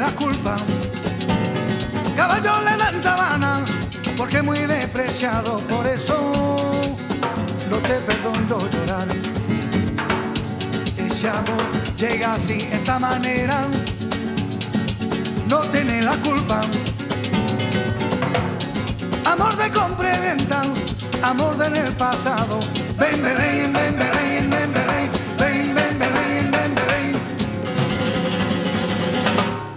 la culpa. Caballo le dan sabana porque es muy despreciado, por eso no te perdono llorar. Ese amor llega así, esta manera, no tiene la culpa. Amor de compra y venta, amor del pasado, ven, ven,